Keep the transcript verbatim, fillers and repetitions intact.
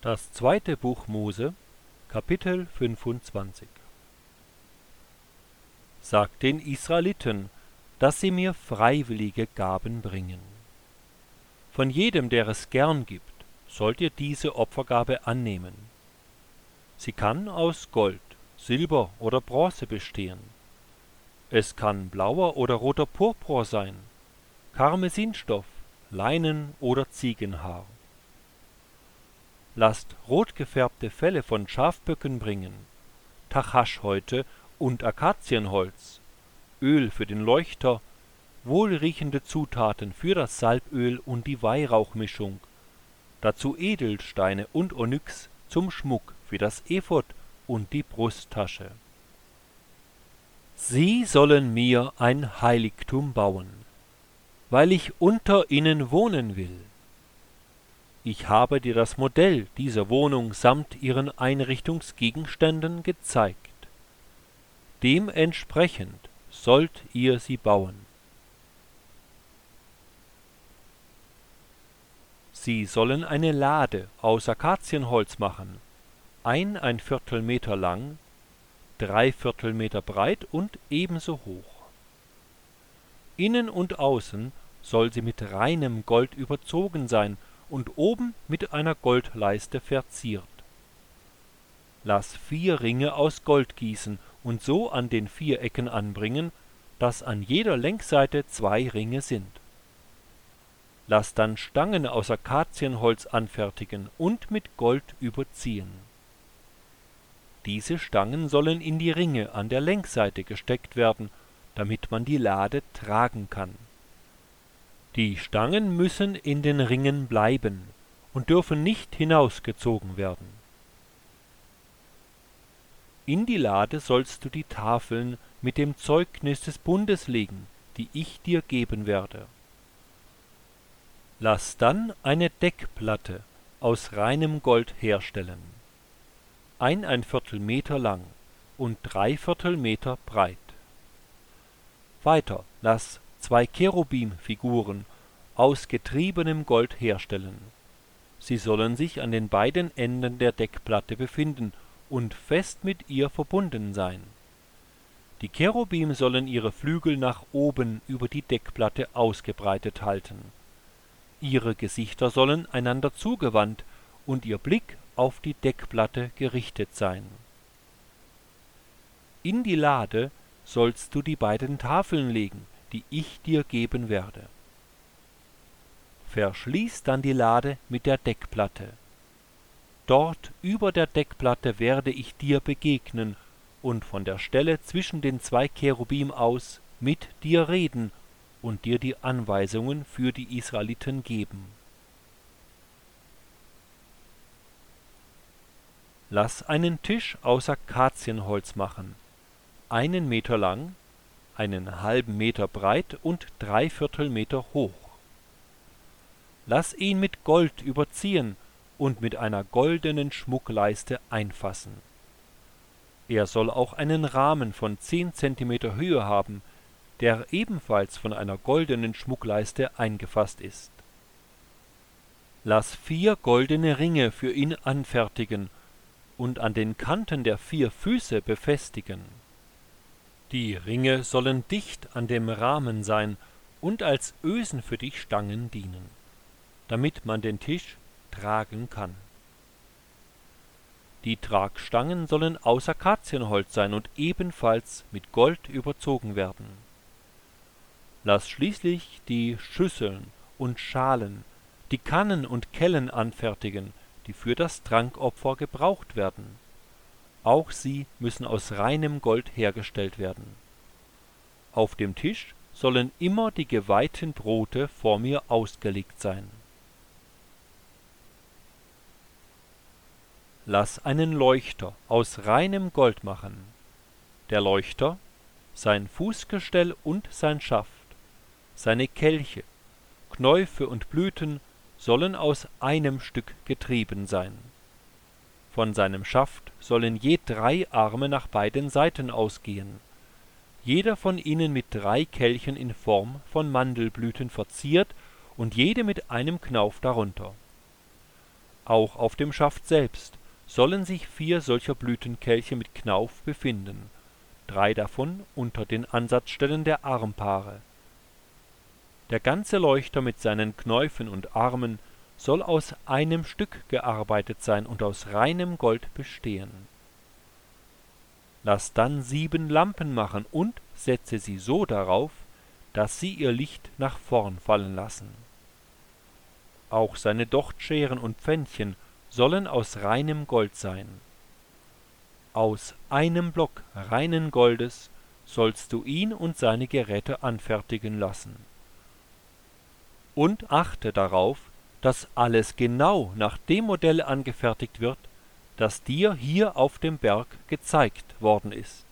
Das zweite Buch Mose, Kapitel fünfundzwanzig. Sagt den Israeliten, dass sie mir freiwillige Gaben bringen. Von jedem, der es gern gibt, sollt ihr diese Opfergabe annehmen. Sie kann aus Gold, Silber oder Bronze bestehen. Es kann blauer oder roter Purpur sein, Karmesinstoff, Leinen oder Ziegenhaar. Lasst rot gefärbte Felle von Schafböcken bringen, Tachaschhäute und Akazienholz, Öl für den Leuchter, wohlriechende Zutaten für das Salböl und die Weihrauchmischung, dazu Edelsteine und Onyx zum Schmuck für das Ephod und die Brusttasche. Sie sollen mir ein Heiligtum bauen, weil ich unter ihnen wohnen will. Ich habe dir das Modell dieser Wohnung samt ihren Einrichtungsgegenständen gezeigt. Dementsprechend sollt ihr sie bauen. Sie sollen eine Lade aus Akazienholz machen, ein ein Viertel Meter lang, drei Viertel Meter breit und ebenso hoch. Innen und außen soll sie mit reinem Gold überzogen sein und oben mit einer Goldleiste verziert. Lass vier Ringe aus Gold gießen und so an den vier Ecken anbringen, dass an jeder Längsseite zwei Ringe sind. Lass dann Stangen aus Akazienholz anfertigen und mit Gold überziehen. Diese Stangen sollen in die Ringe an der Längsseite gesteckt werden, damit man die Lade tragen kann. Die Stangen müssen in den Ringen bleiben und dürfen nicht hinausgezogen werden. In die Lade sollst du die Tafeln mit dem Zeugnis des Bundes legen, die ich dir geben werde. Lass dann eine Deckplatte aus reinem Gold herstellen, ein ein Viertel Meter lang und drei Viertel Meter breit. Weiter lass zwei Cherubim-Figuren aus getriebenem Gold herstellen. Sie sollen sich an den beiden Enden der Deckplatte befinden und fest mit ihr verbunden sein. Die Cherubim sollen ihre Flügel nach oben über die Deckplatte ausgebreitet halten. Ihre Gesichter sollen einander zugewandt und ihr Blick auf die Deckplatte gerichtet sein. In die Lade sollst du die beiden Tafeln legen, die ich dir geben werde. Verschließ dann die Lade mit der Deckplatte. Dort über der Deckplatte werde ich dir begegnen und von der Stelle zwischen den zwei Cherubim aus mit dir reden und dir die Anweisungen für die Israeliten geben. Lass einen Tisch aus Akazienholz machen, einen Meter lang, einen halben Meter breit und drei Viertel Meter hoch. Lass ihn mit Gold überziehen und mit einer goldenen Schmuckleiste einfassen. Er soll auch einen Rahmen von zehn Zentimeter Höhe haben, der ebenfalls von einer goldenen Schmuckleiste eingefasst ist. Lass vier goldene Ringe für ihn anfertigen und an den Kanten der vier Füße befestigen. Die Ringe sollen dicht an dem Rahmen sein und als Ösen für die Stangen dienen, damit man den Tisch tragen kann. Die Tragstangen sollen aus Akazienholz sein und ebenfalls mit Gold überzogen werden. Lass schließlich die Schüsseln und Schalen, die Kannen und Kellen anfertigen, die für das Trankopfer gebraucht werden. Auch sie müssen aus reinem Gold hergestellt werden. Auf dem Tisch sollen immer die geweihten Brote vor mir ausgelegt sein. Lass einen Leuchter aus reinem Gold machen. Der Leuchter, sein Fußgestell und sein Schaft, seine Kelche, Knäufe und Blüten sollen aus einem Stück getrieben sein. Von seinem Schaft sollen je drei Arme nach beiden Seiten ausgehen, jeder von ihnen mit drei Kelchen in Form von Mandelblüten verziert und jede mit einem Knauf darunter. Auch auf dem Schaft selbst sollen sich vier solcher Blütenkelche mit Knauf befinden, drei davon unter den Ansatzstellen der Armpaare. Der ganze Leuchter mit seinen Knäufen und Armen soll aus einem Stück gearbeitet sein und aus reinem Gold bestehen. Lass dann sieben Lampen machen und setze sie so darauf, dass sie ihr Licht nach vorn fallen lassen. Auch seine Dochtscheren und Pfännchen sollen aus reinem Gold sein. Aus einem Block reinen Goldes sollst du ihn und seine Geräte anfertigen lassen. Und achte darauf, dass alles genau nach dem Modell angefertigt wird, das dir hier auf dem Berg gezeigt worden ist.